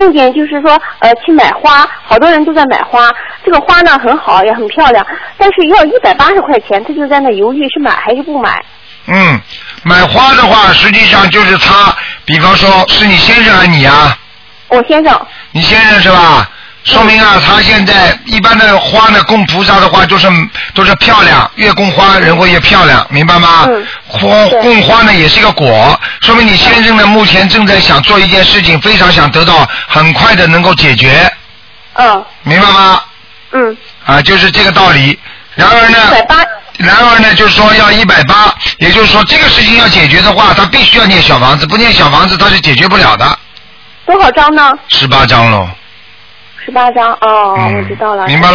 梦见就是说去买花，好多人都在买花，这个花呢很好也很漂亮，但是要180块钱，他就在那犹豫是买还是不买。 买花的话，实际上就是他，比方说是你先生还是你啊？ 我先生。你先生是吧？说明啊，他现在一般的花呢，供菩萨的话都是漂亮，越供花人会越漂亮，明白吗？供花呢也是一个果，说明你先生呢目前正在想做一件事情，非常想得到很快的能够解决。明白吗？就是这个道理。然而呢，就是说要180，也就是说这个事情要解决的话，他必须要念小房子，不念小房子他是解决不了的。 多少张呢？ 18张喽。 18张我知道了。 明白了